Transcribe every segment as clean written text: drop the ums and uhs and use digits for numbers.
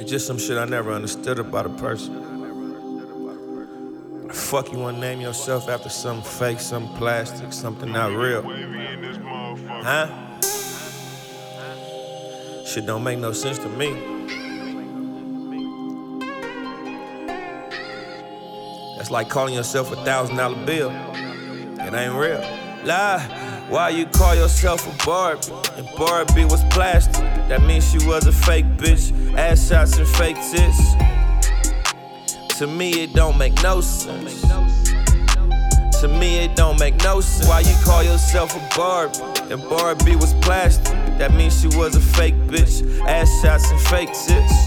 just some shit I never understood about a person. Fuck, you wanna name yourself after something fake, something plastic, something not real? Huh? Shit don't make no sense to me. That's like calling yourself a $1,000 bill. It ain't real. Lie. Why you call yourself a Barbie? And Barbie was plastic. That means she was a fake bitch. Ass shots and fake tits. To me, it don't make no sense. To me, it don't make no sense. Why you call yourself a Barbie? And Barbie was plastic. That means she was a fake bitch. Ass shots and fake tits.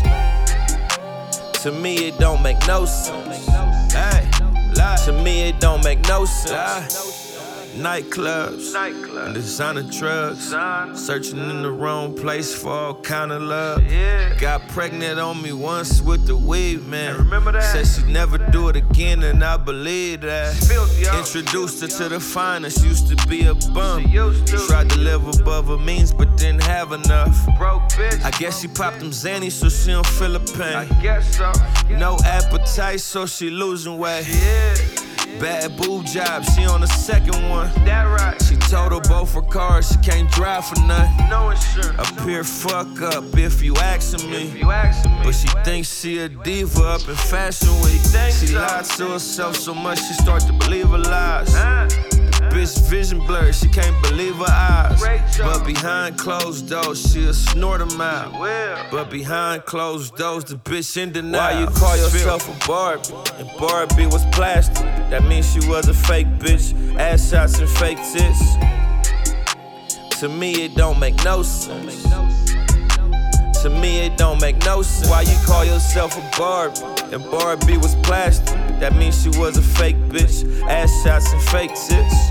To me, it don't make no sense. Hey, lie. To me, it don't make no sense. Nightclubs and designer drugs, searching in the wrong place for all kind of love. Got pregnant on me once with the weed, man. Said she'd never do it again, and I believe that. Introduced her to the finest, used to be a bum. Tried to live above her means, but didn't have enough. I guess she popped them Xannies so she don't feel the pain. No appetite, so she losing weight. Bad boob job, she on the second one. That right. She totaled both her cars, she can't drive for nothing. No insurance. A pure fuck up if you asking me. But she thinks she a diva up in Fashion Week. She lied to herself so much she start to believe her lies. Bitch vision blurred, she can't believe her eyes. But behind closed doors, she'll snort them out. But behind closed doors, the bitch in denial. Why you call yourself a Barbie? And Barbie was plastic. That means she was a fake bitch. Ass shots and fake tits. To me, it don't make no sense. To me, it don't make no sense. Why you call yourself a Barbie? And Barbie was plastic. That means she was a fake bitch. Ass shots and fake tits.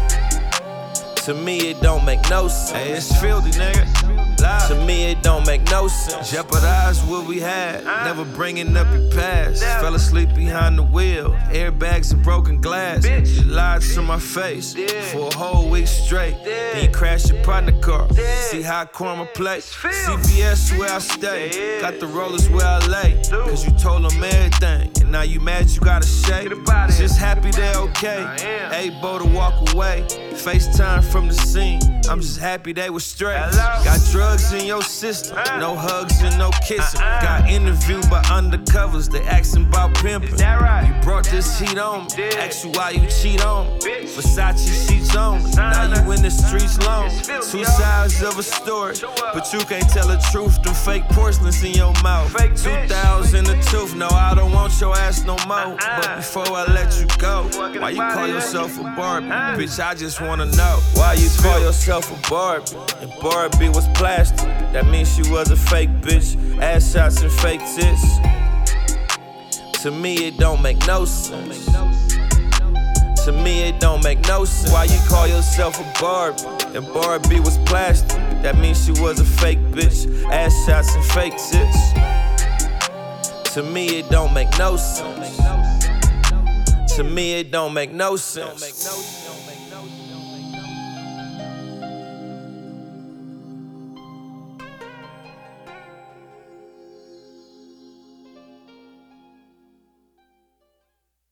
To me, it don't make no sense. Hey, it's filthy, nigga. To me, it don't make no sense. Jeopardize what we had, never bringing up your past. Fell asleep behind the wheel, airbags and broken glass. You lied to my face for a whole week straight. Then you crashed your partner car. See how karma play. CBS where I stay, got the rollers where I lay. Cause you told them everything, and now you mad you gotta shake. Just happy they're okay, able to walk away. FaceTime from the scene, I'm just happy they were straight. Got drugs in your system, no hugs and no kissing. Got interviewed by undercovers, they asking about pimping. You brought this heat on me, ask you why you cheat on me. Versace sheets on me, now you in the streets long. Two sides of a story, but you can't tell the truth. Them fake porcelains in your mouth. 2,000 a tooth, no I don't want your ass no more. But before I let you go, why you call yourself a Barbie? Bitch, I just wanna know why you call yourself a Barbie. And Barbie was plastic. That means she was a fake bitch. Ass shots and fake tits. To me, it don't make no sense. To me, it don't make no sense. Why you call yourself a Barbie? And Barbie was plastic. That means she was a fake bitch. Ass shots and fake tits. To me, it don't make no sense. To me, it don't make no sense.